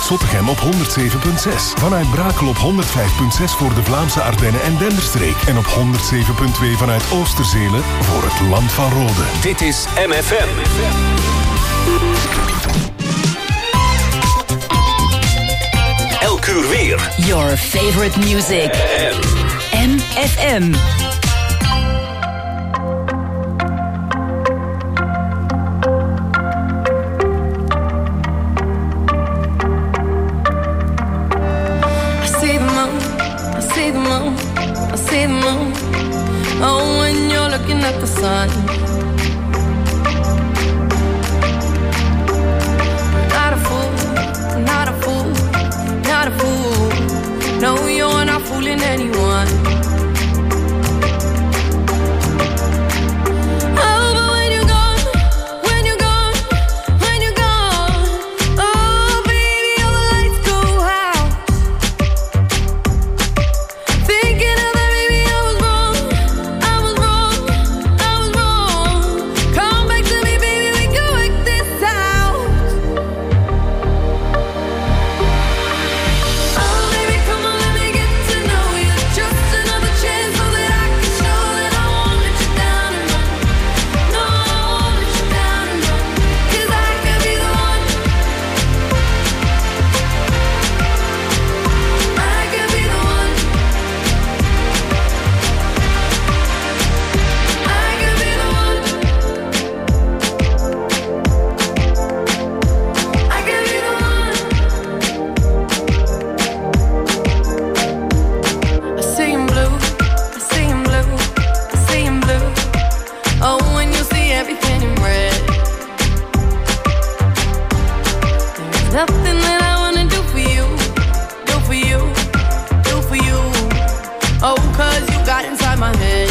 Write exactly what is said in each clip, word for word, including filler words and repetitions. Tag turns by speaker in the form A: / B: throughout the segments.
A: Zottegem op honderd zeven komma zes. Vanuit Brakel op honderd vijf komma zes voor de Vlaamse Ardennen en Denderstreek. En op honderd zeven komma twee vanuit Oosterzelen voor het Land van Rode.
B: Dit is M F M. Elk uur weer.
C: Your favorite music. M F M.
D: Oh, when you're looking at the sun, not a fool, not a fool, not a fool. No, you're not fooling anyone. Oh, but when you're gone, when you're gone, when you're gone, oh, baby, all the lights go out. Thinking of that, baby, I was wrong. I was wrong. I was wrong. Come back to me, baby, we can work this out. Oh, baby, come on, let me get to know you. Just another chance so that I can show that I won't let you down and run. No, I won't let you down and run. 'Cause I could be the one. I could be the one. I could be the one. I could be the one. I see him blue, I see him blue, I see him blue. Oh, when you see everything in red. There's nothing that I wanna do for you, do for you, do for you. Oh, 'cause you got inside my head.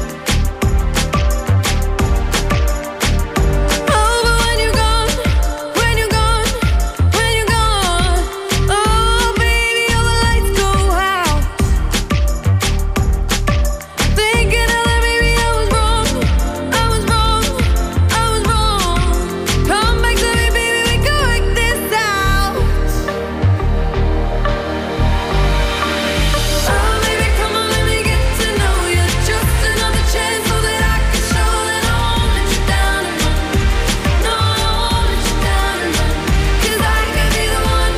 D: Oh, but when you're gone, when you're gone, when you're gone, oh, baby, all the lights go out. Thinking of that, baby, I was wrong. I was wrong. I was wrong. Come back to me, baby, we can work this out. Oh, baby, come on, let me get to know you. Just another chance so that I can show that I won't let you down and run. No, I won't let you down and run. 'Cause I could be the one.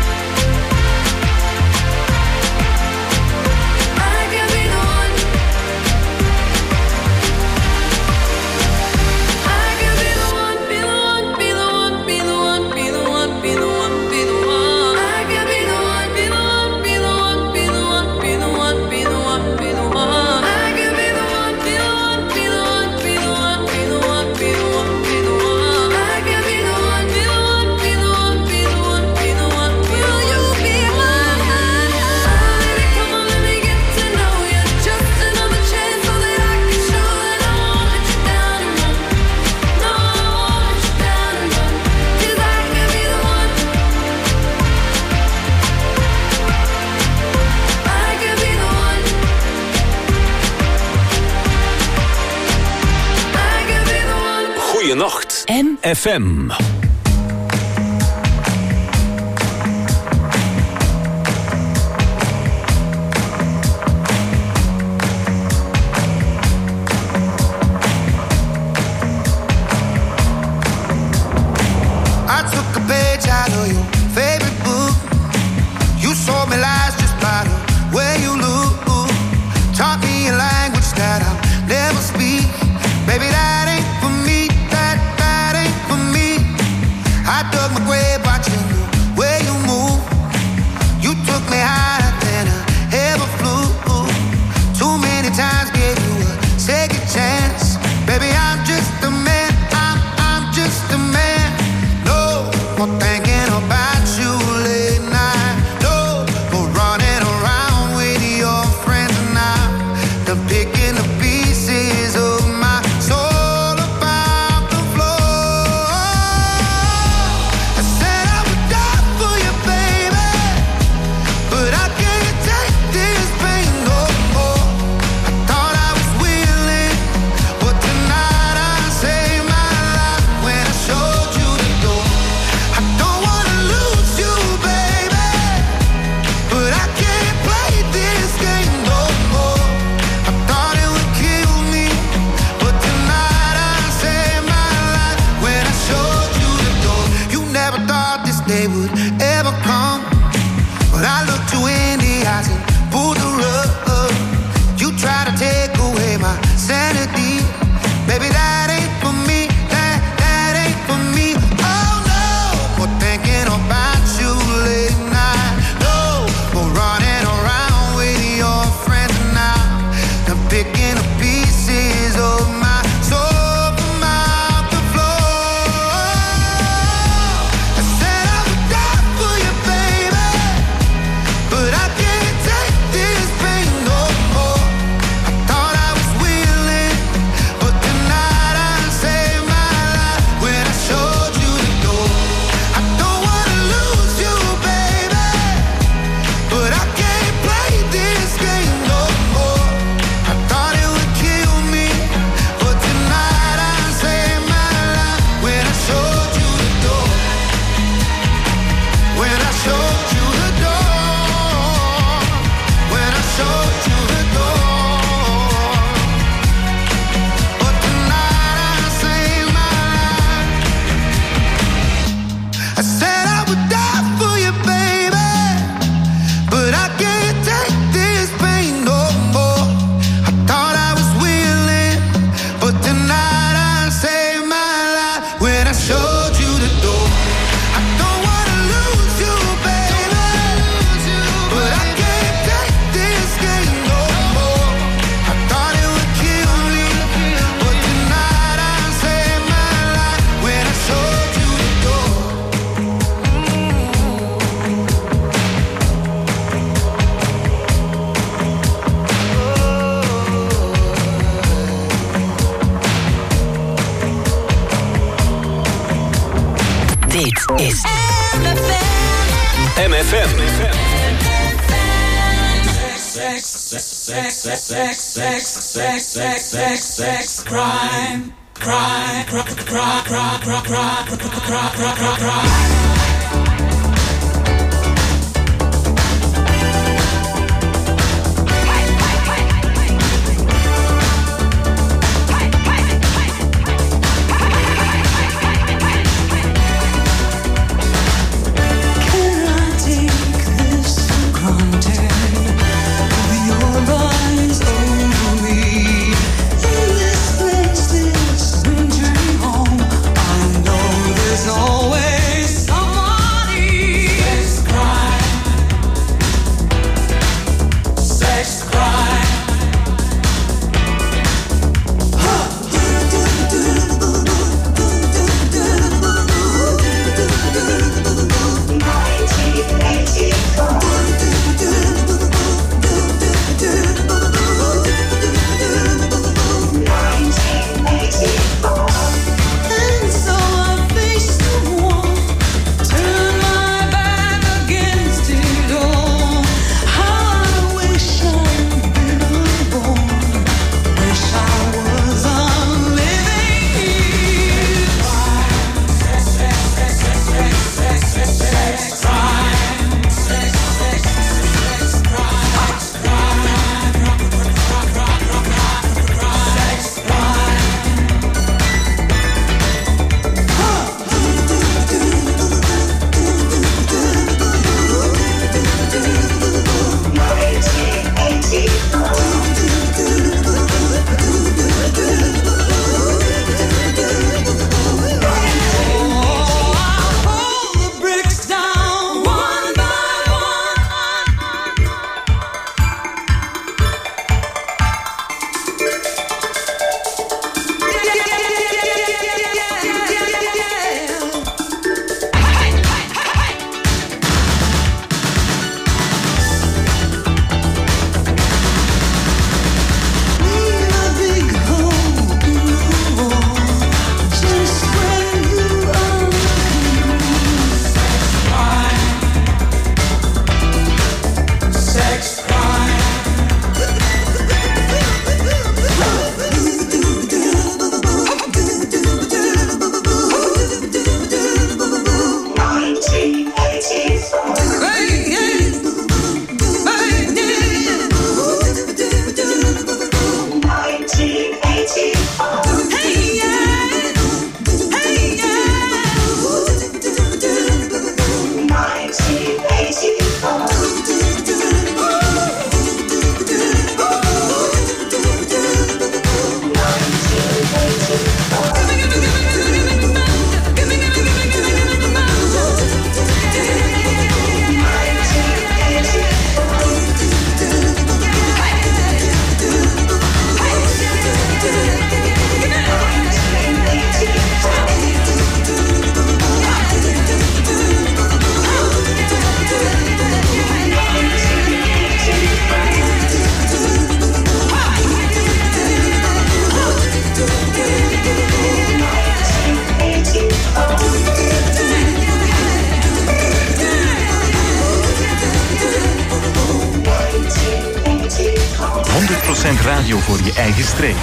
D: I could be the one. I could be the one, be the one, be the one, be the one, be the one, be the one, be the one. I could be the one, be the one, be the one, be the one, be the one, be the one, be the one. I could be the one, be the one, be the one, be the one, be the one, be the one, be the one. I could be the one, be the one, be the one, be the one, be the one. Will you be mine? Oh, baby, come on, let me get to know you. Just another chance so that I can show that I won't let you down and run. No, I won't let you down and run. 'Cause I could be the one. I could be the one. I could be the one.
B: Goeienacht.
C: M
B: F M.
E: I took a page out of your favorite book. You sold me lies just by the way you look. Taught me a language that I'll never speak. Baby, that ain't for me. That, that ain't for me. I dug my grave watching the way you move. You took me higher than I ever flew. Too many times gave you a second chance. Baby, I'm just a man. I'm, I'm just a man. No more thinking about you late night. No more running around with your friends now. They're picking the pieces of my soul about the floor. I said I would die for you, baby, but I can't take this pain no more. I thought I was willing, but tonight I saved my life when I showed you the door. I don't want
C: Dit is
B: M F M.
F: Sex, sex, sex, sex, sex, sex, sex, sex, sex, sex, crime, crime, crime, crime, crime, crime, crime, crime, crime, crime.
G: Always
H: honderd procent radio voor je eigen streek.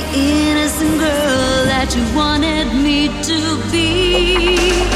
C: innocent girl that you wanted me to be.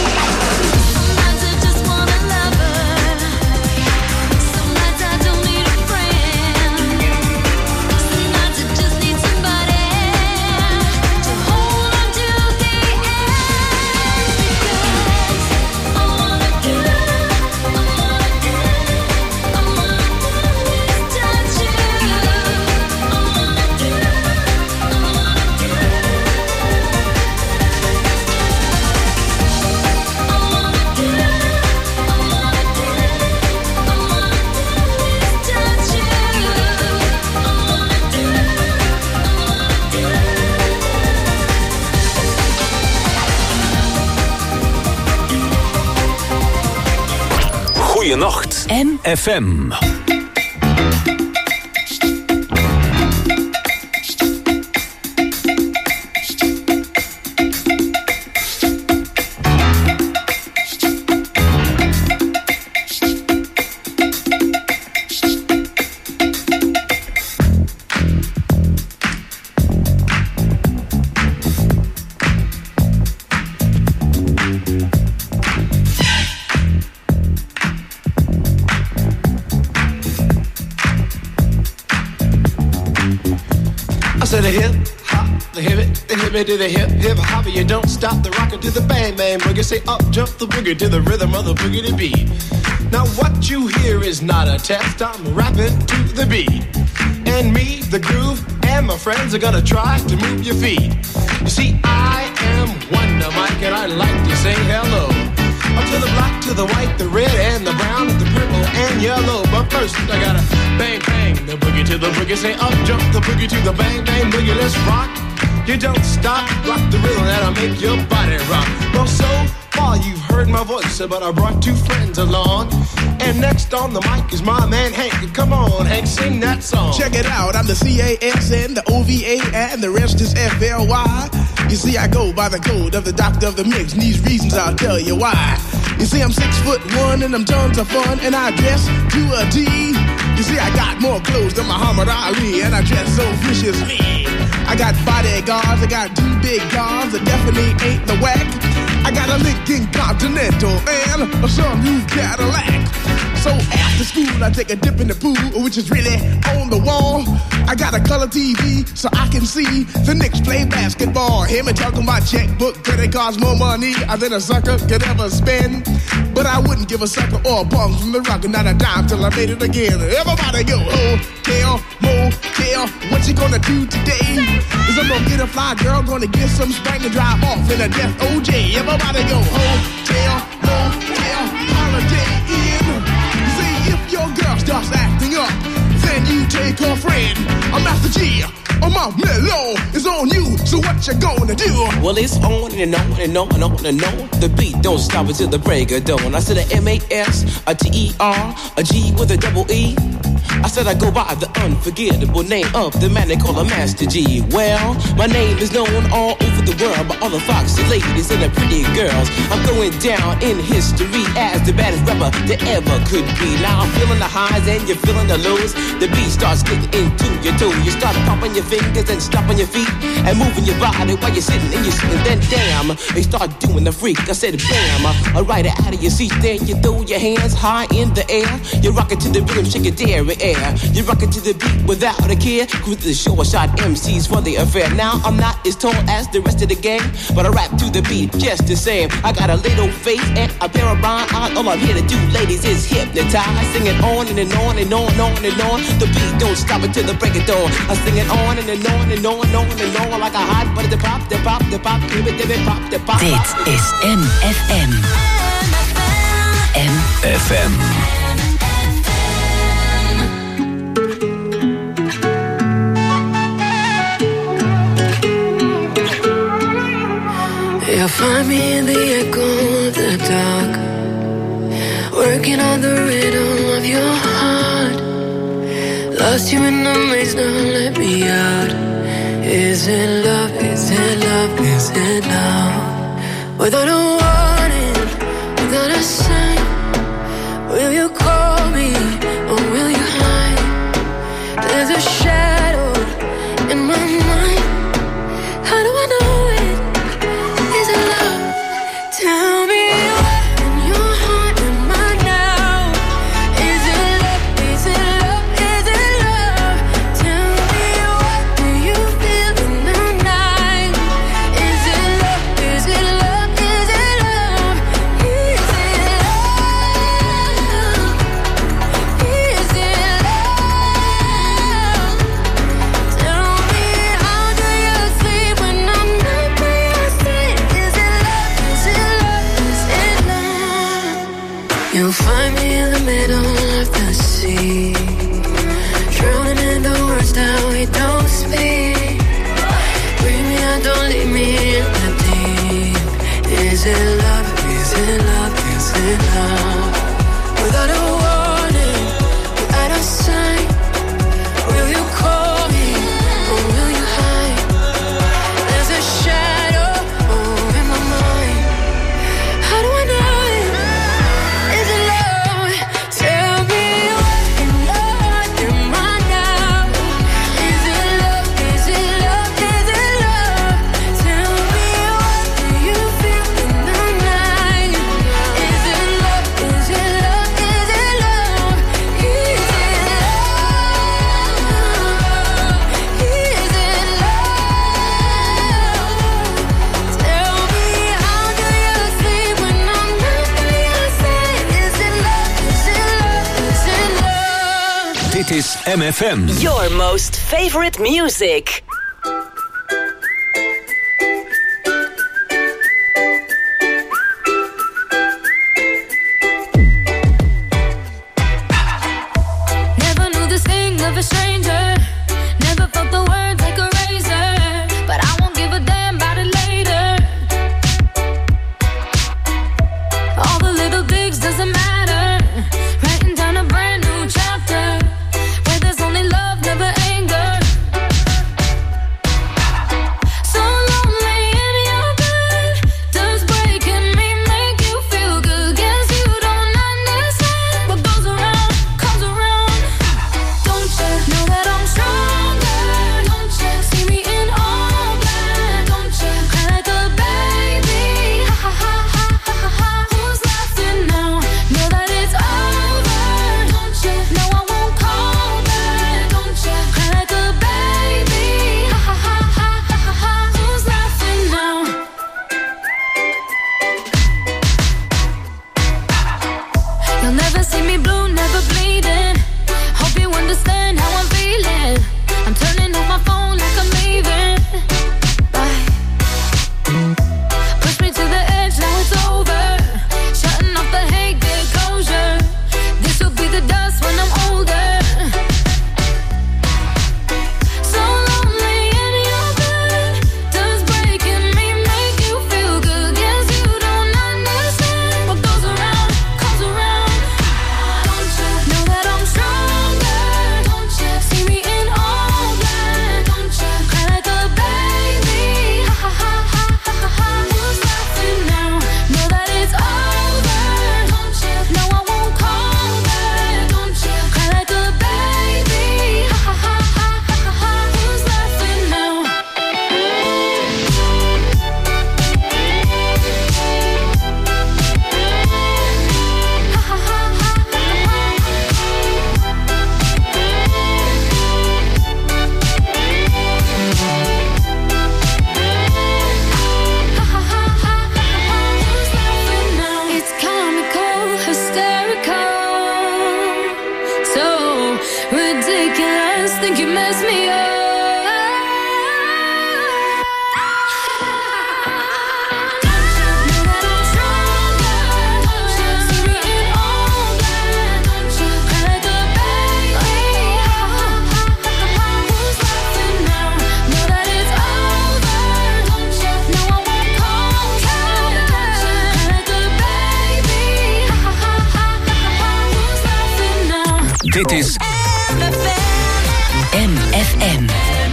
B: Goeienacht.
C: M.
B: F M.
I: To the hip, hip, hopper, you don't stop the rocker to the bang, bang, boogie. Say up, jump the boogie to the rhythm of the boogie to beat. Now what you hear is not a test, I'm rapping to the beat. And me, the groove, and my friends are gonna try to move your feet. You see, I am Wonder Mike, and I like to say hello. Up to the black, to the white, the red, and the brown, the purple, and yellow. But first, I gotta bang, bang, the boogie to the boogie. Say up, jump the boogie to the bang, bang, boogie, let's rock. You don't stop, rock the rhythm that'll make your body rock. Well, so far you've heard my voice, but I brought two friends along. And next on the mic is my man Hank. Come on, Hank, sing that song.
J: Check it out, I'm the C A S N, the O V A, and the rest is F L Y. You see, I go by the code of the doctor of the mix, and these reasons I'll tell you why. You see, I'm six foot one, and I'm tons of fun, and I dress to a T. You see, I got more clothes than Muhammad Ali, and I dress so viciously. I got bodyguards, I got two big guns that definitely ain't the whack. I got a Lincoln Continental and a some new Cadillac. So after school, I take a dip in the pool, which is really on the wall. I got a color T V so I can see the Knicks play basketball. Hear me talking about checkbook, credit cards, more money than a sucker could ever spend. But I wouldn't give a sucker or a bum from the rock, not a dime till I made it again. Everybody go, hotel, motel, what you gonna do today? Is I'm gonna get a fly girl, gonna get some spank and drive off in a death O J. Everybody go, hotel, motel, holiday inn. See, if your girl starts acting up, then you take her friend. I'm Master G, or my mellow is on you, so what you gonna do?
K: Well, it's on and on and on and on and on. The beat don't stop until the break of dawn. I said a M A S, a T E R, a G with a double E. I said I go by the unforgettable name of the man they call a Master G. Well, my name is known all over the world by all the foxy ladies and the pretty girls. I'm going down in history as the baddest rapper that ever could be. Now I'm feeling the highs and you're feeling the lows. The beat starts getting into your toe. You start popping your fingers and stomping your feet and moving your body while you're sitting and you're sitting. Then damn, they start doing the freak. I said bam, I ride it out of your seat. Then you throw your hands high in the air. You rock it to the rhythm, shake your dairy air. You rock it to the beat without a care. Cruise the show, I shot M Cs for the affair. Now I'm not as tall as the rest of the gang, but I rap to the beat just the same. I got a little face and a pair of rhyme eyes. All I'm here to do, ladies, is hypnotize. Sing it on and, and on and on and on and on. The beat don't stop until the break of dawn. I sing it on and, and on and on and on and on like a hot butter. The pop, the pop, the pop, give it, give it, pop, the pop.
C: Dit is M F M. M
B: F M.
D: You'll find me in the echo of the dark, working on the rhythm of your heart. Lost you in the maze, now let me out. Is it love, is it love, is it love? Without a warning, without a sign, will you call me or will you hide? There's a shadow in my mind, see. Drowning in the words that we don't speak. Bring me out, don't leave me in the deep. Is it love? Is it love? Is it love? Without a warning, without a sign, will you call me or will you hide? There's a shadow oh, in my mind. How do I know it? Is it love? Tell me what in love am I now? Is it love? Is it love? Is it love? Tell me what do you feel in the night? Is it love? Is it love? Is it love? Is it love? Is it love? Tell me how do you sleep when I'm not by your side? Is it love? Is it love? Is it love?
B: Dit is M F M.
L: Your most favorite music.
D: Never knew the sting of a stranger. Never felt the words like a razor. But I won't give a damn about it later. All the little digs doesn't matter. Writing down a brand new chapter where there's only love, never anger. So lonely in your bed. Does breaking me make you feel good? Guess you don't understand. What goes around comes around. Don't you know that I'm stronger? Don't you see me in all black? Don't you cry like a baby? Ha ha ha ha ha ha ha. Who's laughing now? Know that it's over. Don't you know I won't call back? Don't you cry like a baby? Ha ha ha ha ha ha ha. Who's laughing now? You'll never see me blue, never bleeding. Hope you understand how I'm feeling. I'm turning off my phone like I'm leaving. Bye. Push me to the edge, now it's over. Shutting off the hate, get closure. This will be the dust when I'm older. So lonely in your bed. Does breaking me make you feel good? Guess you don't understand. What goes around comes around. Don't you know that I'm stronger? Don't you see me in all black? Don't you cry like a baby? Ha ha ha ha ha ha ha. Who's laughing now? Know that it's over. Don't you know I won't call back? Don't you cry like a baby? Ha ha ha ha ha ha ha. Who's laughing now? Ha ha ha ha ha ha. It's comical, hysterical, so ridiculous. Think you mess me up. Know that I'm stronger. Don't you see me in all black? Don't you cry like a baby? Who's laughing now? Know that it's over. Don't you know I won't call back? Don't you cry like a baby? Who's laughing now?
B: Dit is
L: M F M.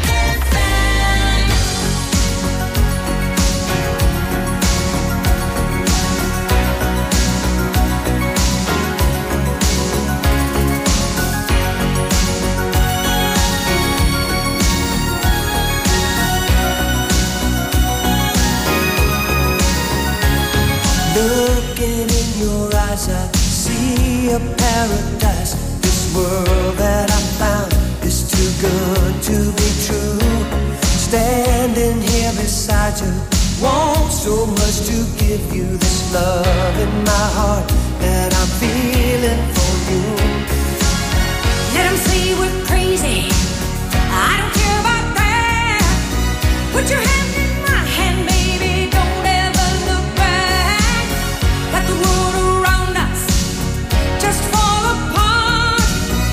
G: Looking in your eyes, I see a paradise. This world that I found is too good to be true. Standing here beside you, want so much to give you this love in my heart that I'm feeling for you.
M: Let 'em say we're crazy. I don't care about that. Put your hand in my hand, baby. Don't ever look back. Let the world around us just fall apart.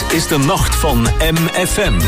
B: is de nacht van M F M.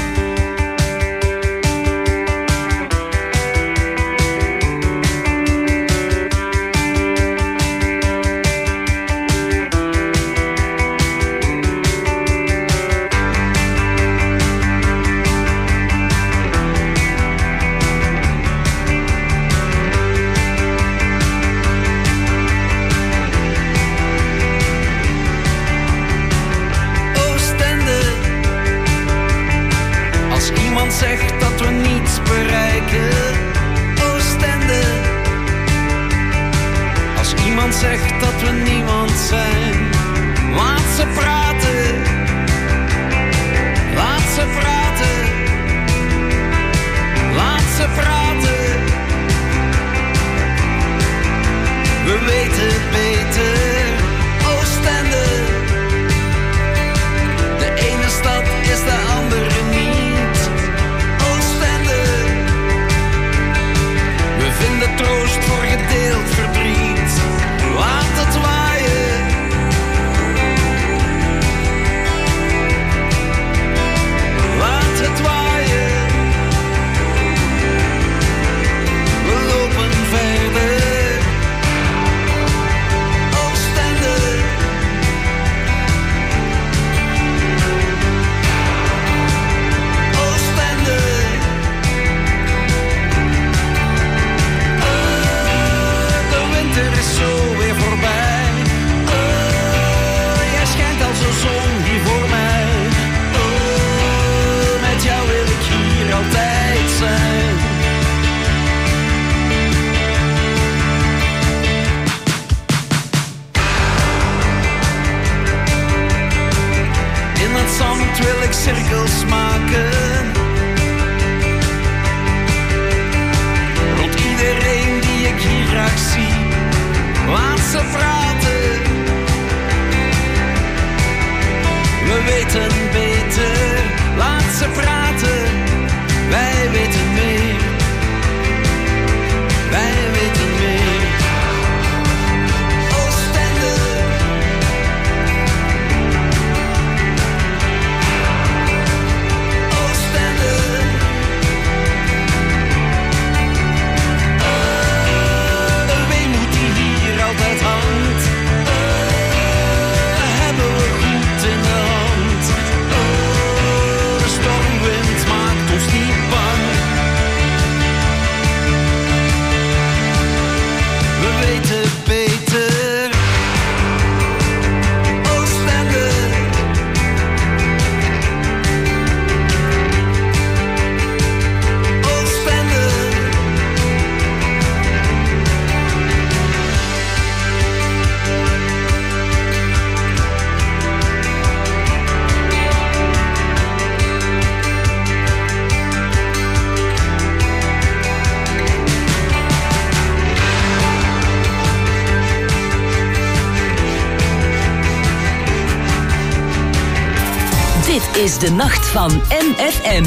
L: Is de nacht van M F M.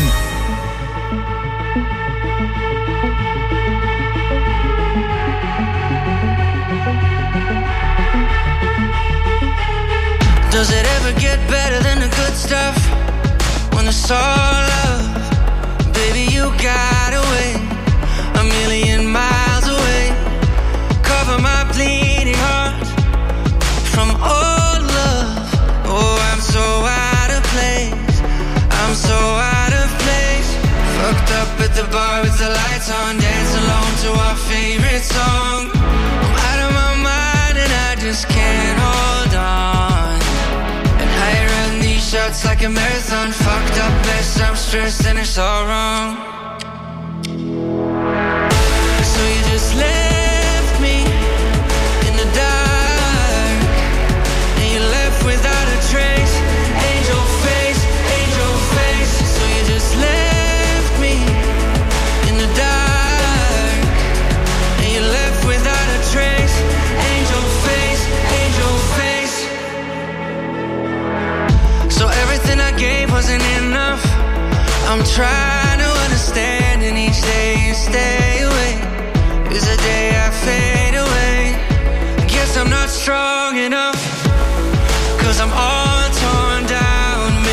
N: Does it ever get better than the good stuff? When it's all love, baby, you got away a million miles away. Cover my bleeding heart from all love. Oh, I'm so out of place. I'm so out of place. Fucked up at the bar with the lights on, dance alone to our favorite song. I'm out of my mind and I just can't hold on. And I run these shots like a marathon. Fucked up mess, I'm stressed and it's all wrong. So you just left me in the dark, and you left without a trace. Angel face, angel face. So you just left me in the dark, and you left without a trace. Angel face, angel face. So everything I gave wasn't enough. I'm trying to understand, and each day you stay away is a day I fade away. I guess I'm not strong enough, 'cause I'm all torn down.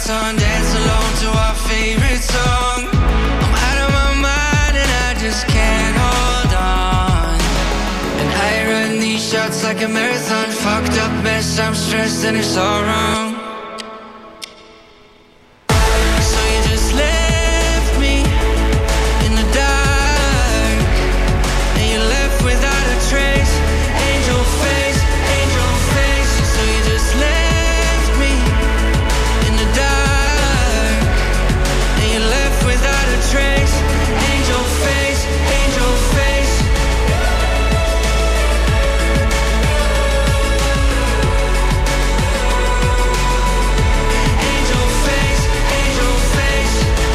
N: lights on, dance alone to our favorite song. I'm out of my mind and I just can't hold on. And I run these shots like a marathon. Fucked up mess, I'm stressed and it's all wrong. So you just left me in the dark, and you left without a trace. Angel face, angel face. So you just left me in the dark, and you left without a trace. Angel face, angel face. Angel face, angel face.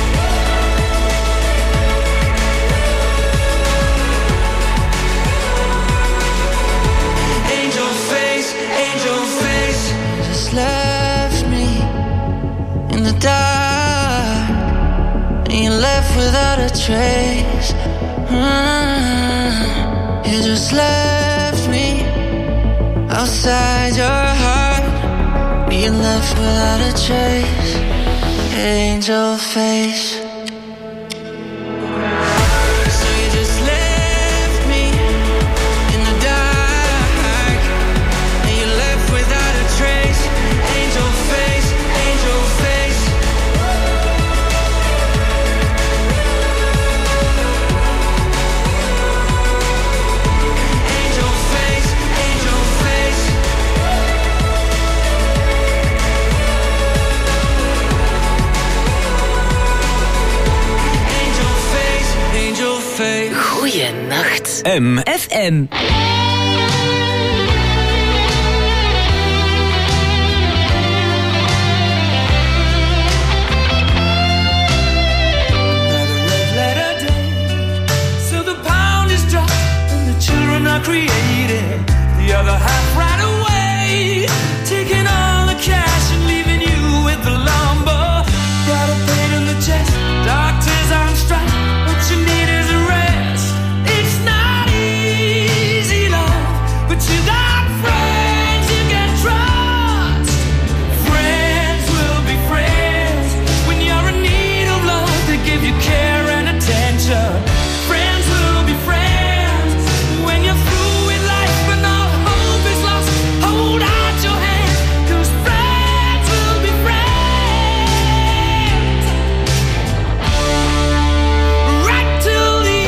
N: Angel face, angel face. Just left me in the dark, and you left without a trace. Mm. You just left me outside your heart. You left without a trace. Angel face. So you just left me in the dark, and you left without a trace. Angel face, angel face. Angel face, angel face. Angel face, angel face.
L: Goeienacht.
B: M.
L: F M.
F: Letter day. So the pound is dropped and the children are created. The other half right away, taking all the cash and leaving you with the lumber. Got a pain in the chest, doctors on strike. What you need is a rest. It's not easy, love, but you got friends you can trust. Friends will be friends when you're in need of love. They give you care and attention. Friends will be friends when you're through with life and all hope is lost. Hold out your hand, 'cause friends will be friends right till the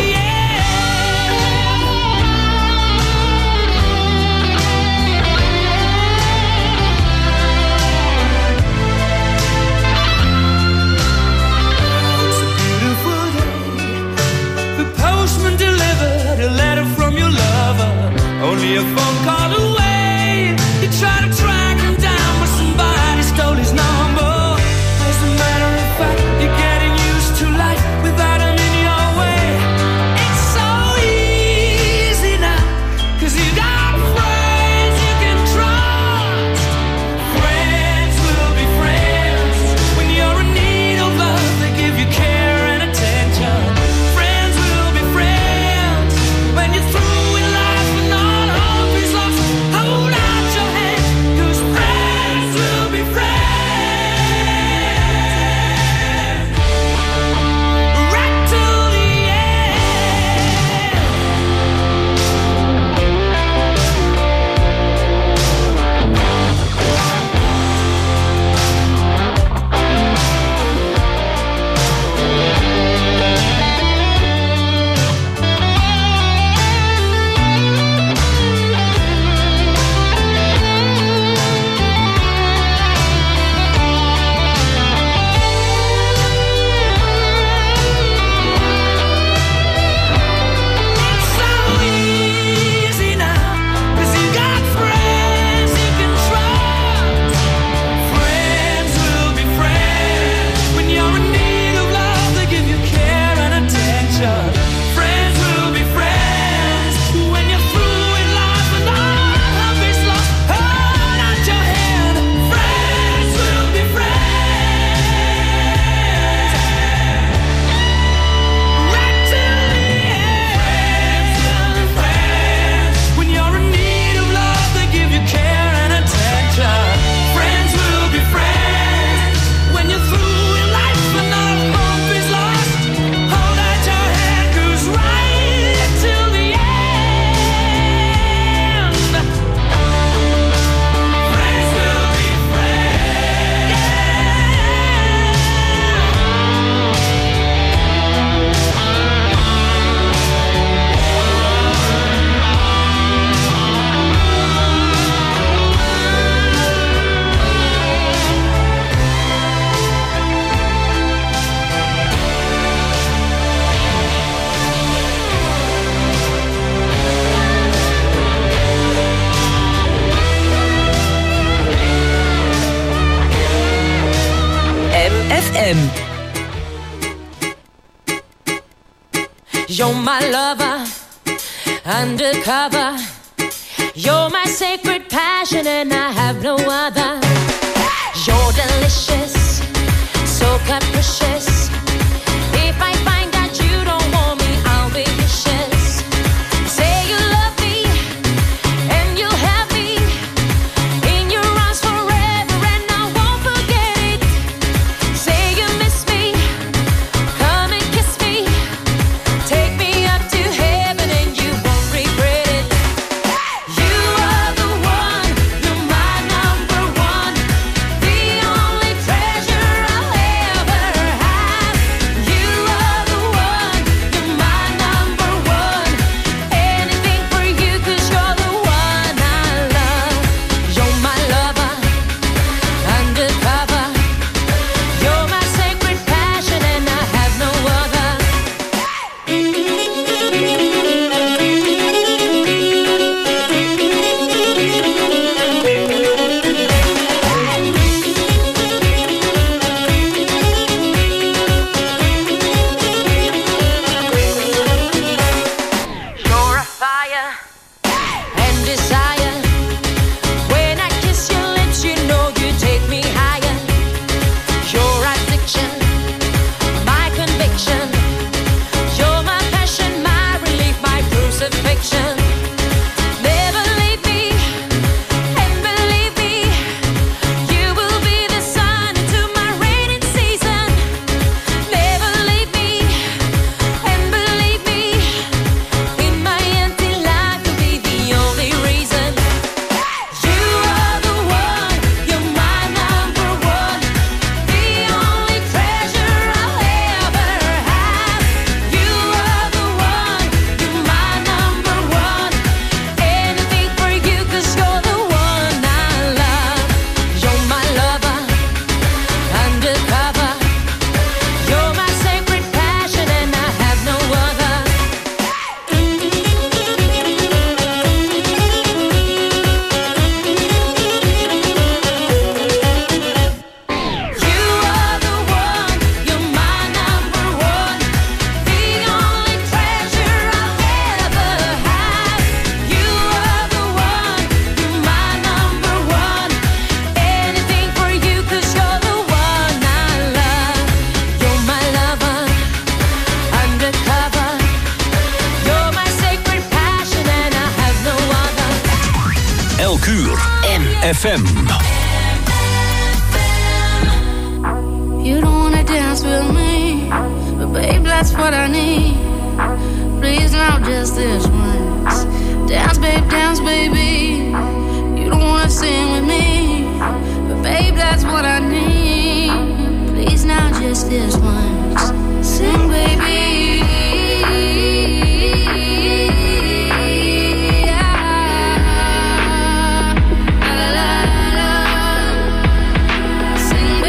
F: It's a beautiful day. The postman delivered a letter from your lover, only a phone call away. You try to track him down, but somebody stole his number. As a matter of fact, you're getting used to life without him in your way. It's so easy now, 'cause you got friends you can trust. Friends will be friends when you're in need of love. They give you care and attention. Friends will be friends when you're through with life and all hope is lost. Hold out your hand, 'cause
L: M.
M: You're my lover, undercover. You're my sacred passion and I have no other. You're delicious, so capricious. If I find that you don't want me, I'll be vicious. Say you love me and you'll have me in your arms forever and I won't forget it. Say you miss me, come and kiss me. Take me up to heaven and you won't regret it. You are the one, you're my number one, the only treasure I'll ever have. You are the one, you're my number one, anything for you 'cause you're the one I love. You're my lover, undercover. You're my sacred passion and I have no other. You're a fire and desire. When I kiss your lips, you know you take me higher. Your addiction, my conviction. You're my passion, my relief, my crucifixion. Never leave me, and believe me, you will be the sun into my rainy season. Never leave me, and believe me, in my empty life you'll be the only reason. You are the one, you're my number one, the only treasure I'll ever have. You are the one, you're my number one, anything for you 'cause you're the one I love. You're my lover, undercover. You're my sacred passion and I have no other. You are the one, you're my number one, the only treasure I'll ever have. You are the one, you're my number one, anything for you 'cause you're the one I love. You're my lover, undercover. You're my sacred passion and I have no other.
B: Elk uur M F M.
D: You don't wanna dance with me, but babe, that's what I need. Please, now just this once. Dance, babe, dance, baby. You don't wanna sing with me, but babe, that's what I need. Please, now just this once. Sing, baby. Sing,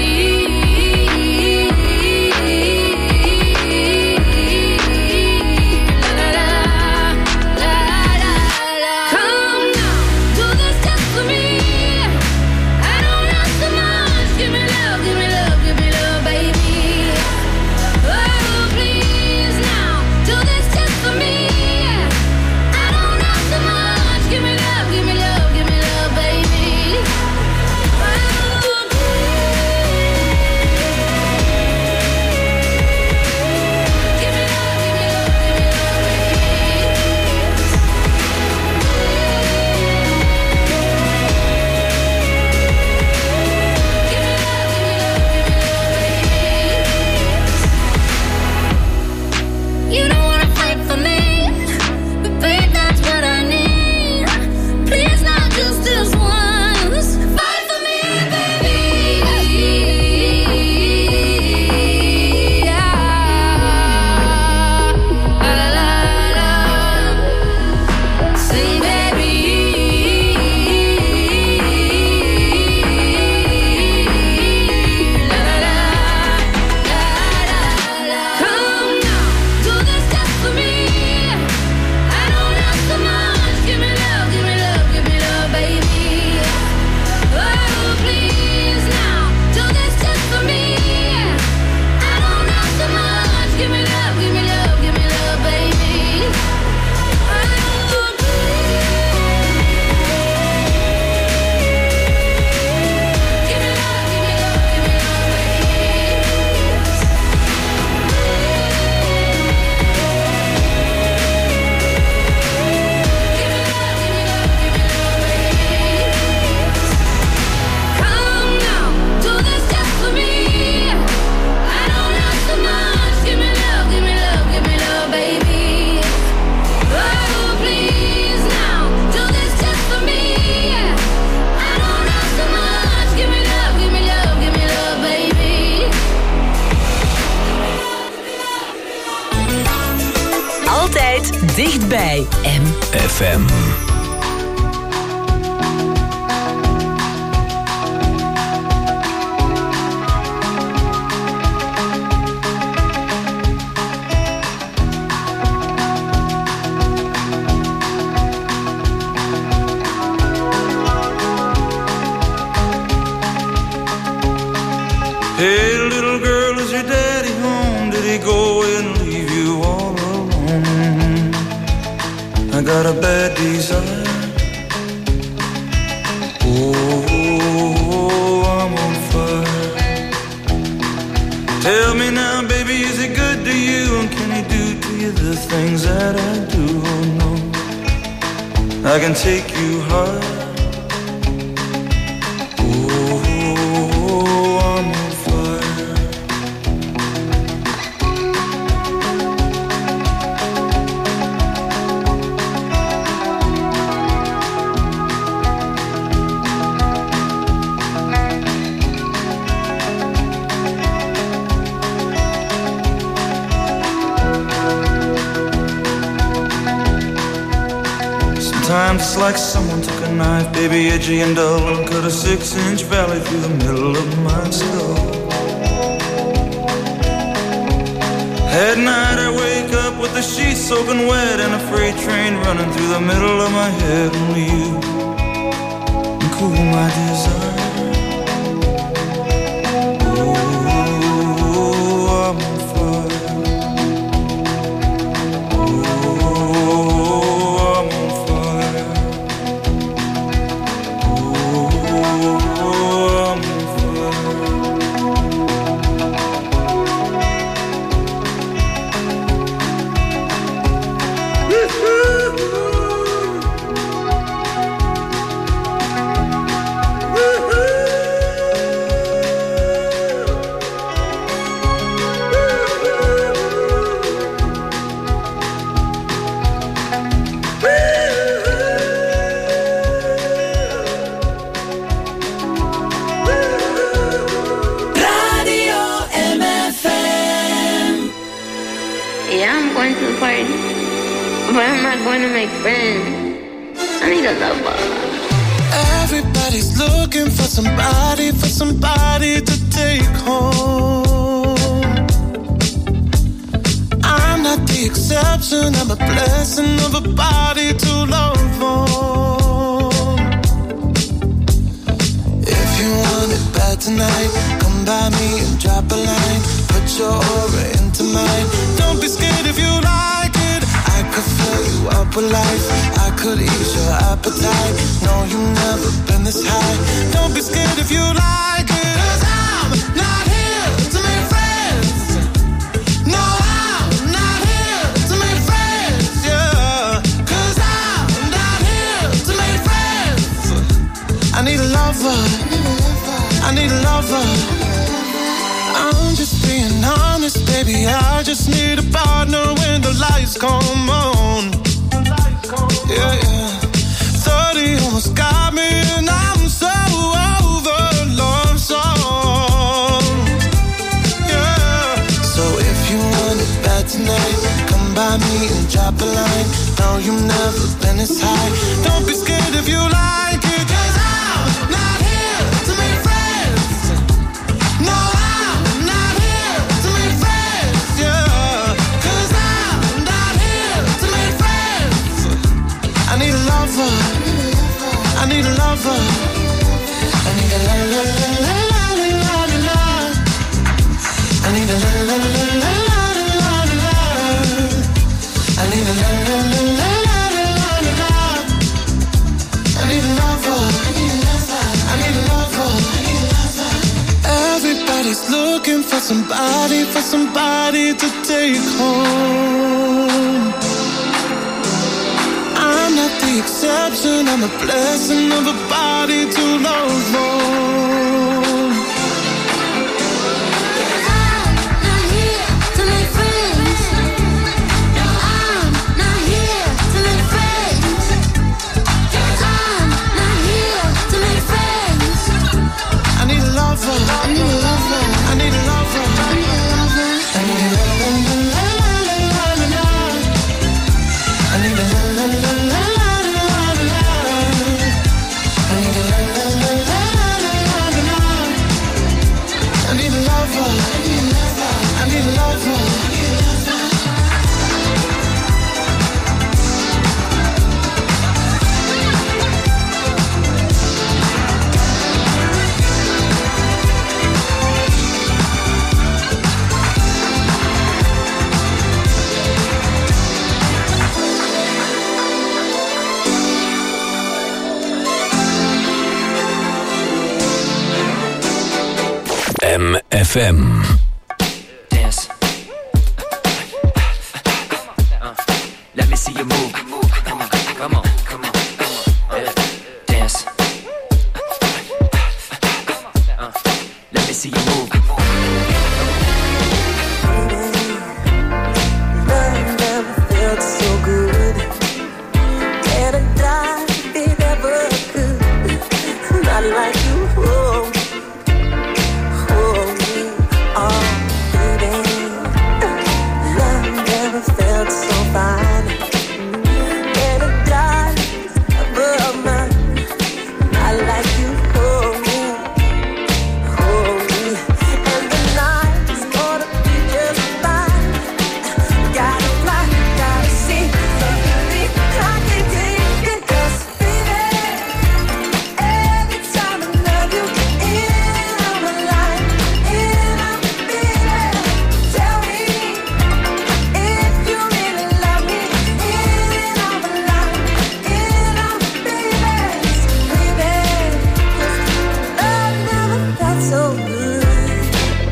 D: come now, do this just for me. I don't ask so much. Give me love, give me love, give me love, baby.
L: Dichtbij M
B: F M.
F: Hey, little girl, is your daddy home? Did he go away and leave you all alone? I got a bad desire. Oh, I'm on fire. Tell me now, baby, is he good to you? And can he do to you the things that I do? Oh, no, I can take you high. Sometimes it's like someone took a knife, baby, edgy and dull, and cut a six-inch valley through the middle of my skull. At night I wake up with the sheets soaking wet and a freight train running through the middle of my head. Only you can cool my desire. Oh, I'm on fire.
O: Going to make friends. I need a lover.
P: Everybody's looking for somebody, for somebody to take home. I'm not the exception, I'm a blessing of a body to love on. If you want it bad tonight, come by me and drop a line. Put your aura into mine. Don't be scared if you like it. I could fill you up with life. I could ease your appetite. No, you've never been this high. Don't be scared if you like it. 'Cause I'm not here to make friends. No, I'm not here to make friends, yeah. 'Cause I'm not here to make friends. I need a lover. I need a lover. I'm just being honest, baby. I just need a partner when the lights come on. Yeah, yeah. thirty almost got me, and I'm so over love songs. Yeah. So if you want it bad tonight, come by me and drop a line. No, you've never been this high. Don't be scared if you like it. 'Cause I'm not here to make friends. No, I'm not here to make friends, yeah. 'Cause I'm not here to make friends. I need a lover. I need a lover. I need a la la la la la la la la. I need a la la la la la la la la. I need a la la la la la la la la. I need a lover. I need a lover. Everybody's looking for somebody, for somebody to take home. I'm not the exception, I'm a blessing of a body to love on.
O: I'm not here to make friends. No, I'm not here to make friends. I'm not here to make friends.
P: I need a lover.
O: I need a lover.
P: I need a lover.
O: I need a lover.
P: I need a la la la la la la la. I
B: F M.
Q: Dance. Uh, let me see you move. Come on, come on, come on, come on. Uh, dance. Uh, let me see you move.
G: Love never felt so good. And I died if it ever could. Not like you. Oh. Felt so fine, and it died above mine. I like you, hold me, hold me, and the night's gonna be just fine. Gotta fly, gotta see, baby, I can take it, 'cause baby, every time I love you, in on my line, in on my baby, tell me. So good,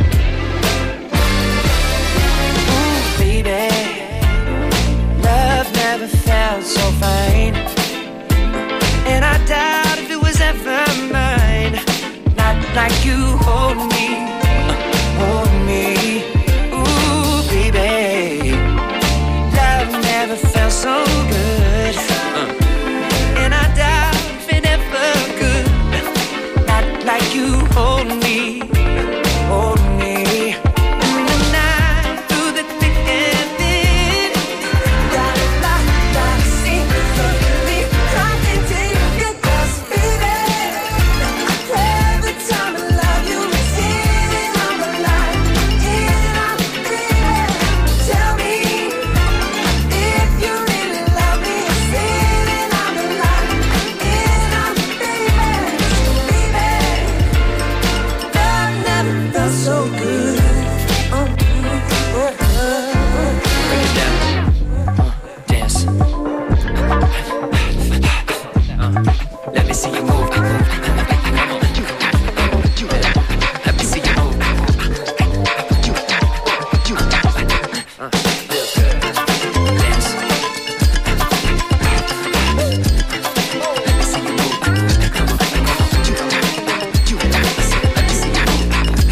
G: ooh, baby, love never felt so fine, and I doubt if it was ever mine. Not like you hold me, hold me, ooh, baby, love never felt so good, and I doubt if it ever could. Not like you hold me. Hold me in the night, through the thick and thin. Gotta fly, gotta see, baby, I can take it, 'cause baby, every time I love you, it's in on the line, in on the baby. Tell me if you really love me, it's in on the line, in on the baby, baby. Love never felt so good. Oh, oh, oh.
Q: Bring it down. Uh, dance. Uh, let me see you move. Come on. Let me see you move. Uh, feels good. Dance. Let me see you move. Come on. Let me see you move.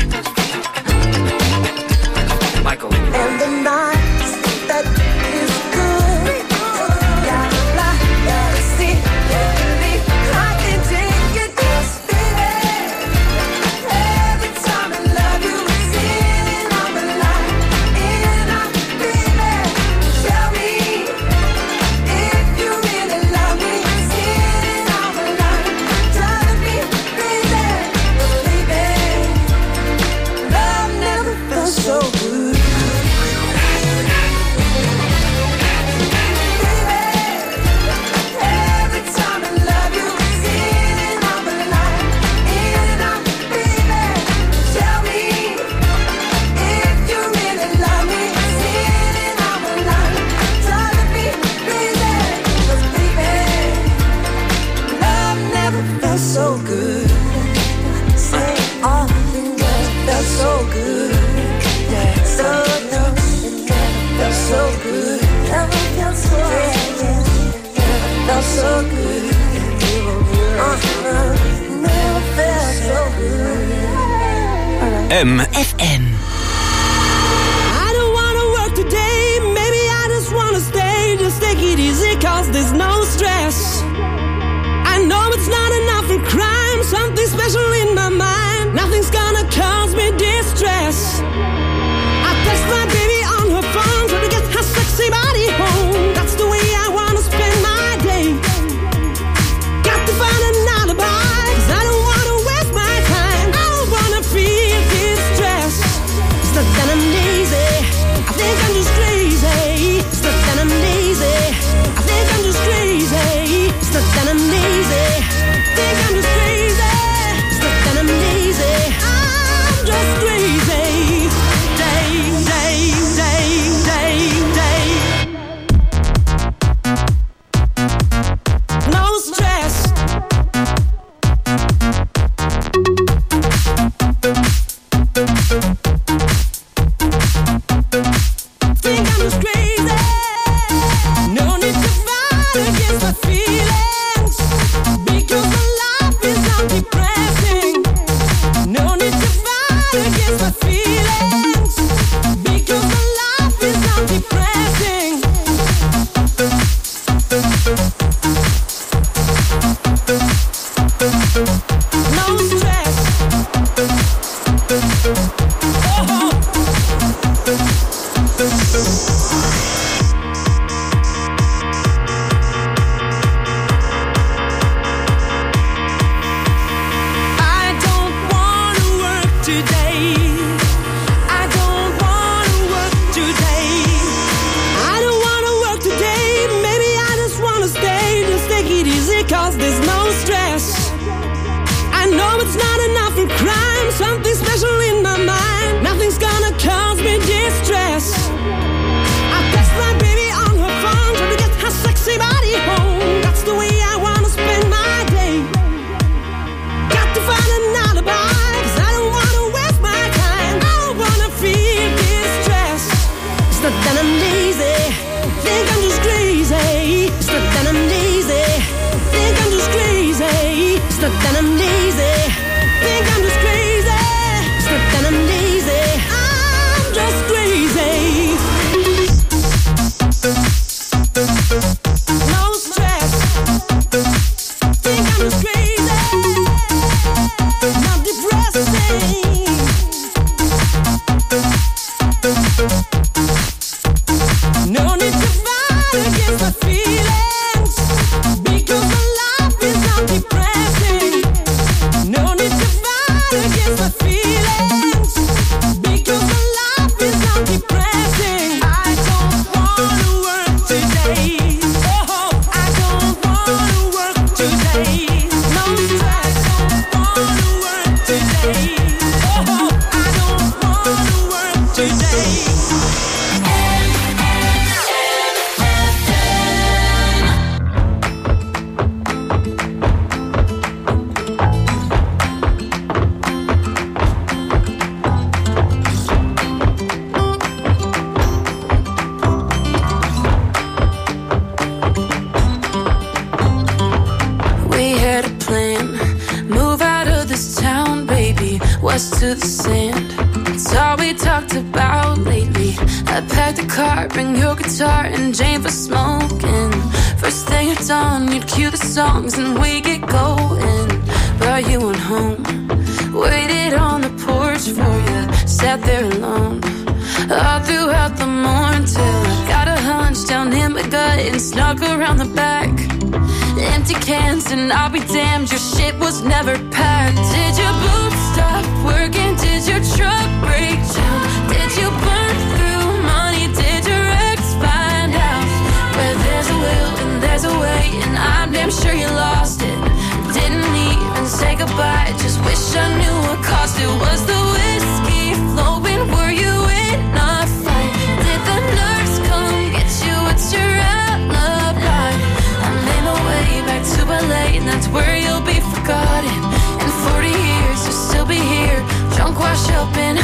Q: Michael.
G: And the night that is good. Gotta fly, gotta see, baby, I can take it, 'cause baby, every time I love you, it's in on the line, in on the baby. Tell me if you really love me, it's in on the line. Tell me, baby, baby, love never felt so good. So good, say all the girls felt so good, yeah, so good, felt so good, never felt so good, felt so good, uh-huh, never felt so good.
B: M F M.
R: I don't wanna work today, maybe I just wanna stay, just take it easy 'cause there's no stress. I know it's not enough for crime, something special in my mind. Nothing's gonna cause me distress. I text my baby on her phone, trying to get her sexy body home. That's the way I wanna spend my day. Got to find an alibi, 'cause I don't wanna waste my time. I don't wanna feel distress. It's not that I'm lazy, I think I'm just crazy. It's not that I'm lazy, I think I'm just crazy. It's not that I'm lazy, think I'm just crazy. It's it's not enough in crime. Something special in my mind. Nothing's gonna cause me distress. I text my baby on her phone, trying to get her sexy body home. That's the way I wanna spend my day. Got to find an alibi, 'cause I don't wanna waste my time. I don't wanna feel distress. It's not that I'm lazy, think I'm just crazy. It's not that I'm lazy, think I'm just crazy. It's not that I'm lazy, think I'm just crazy. It's not that I'm lazy, I'm just crazy. No stress, think I'm just crazy. Not depressing. No need to fight against my feelings, because my life is not depressing. No need to fight against my feelings, because my life is not depressing. I don't wanna work today. Oh, I don't wanna work today. No stress, don't wanna work today. Oh, I don't wanna work today.
D: We had a plan, move out of this town, baby, west to the sand. It's all we talked about lately. I packed a car, bring your guitar and Jane for smoking. First thing at dawn, you'd cue the songs and we get going. But you went home, waited on the porch for you, sat there alone all throughout the morning till I got a hunch down in my gut and snuck around the back. Empty cans and I'll be damned, your shit was never packed. Did your boots stop working? Did your truck break down? Did you burn through money? Did your ex find out? Where there's a will and there's a way, and I'm damn sure you lost it. Didn't even say goodbye, just wish I knew what cost it. Was the whiskey flowing? Were you in a fight? Did the nurse come get you? What's your alibi? I made my way back to L A, and that's where you'll be forgotten. In forty years, you'll still be here, drunk, washed up, and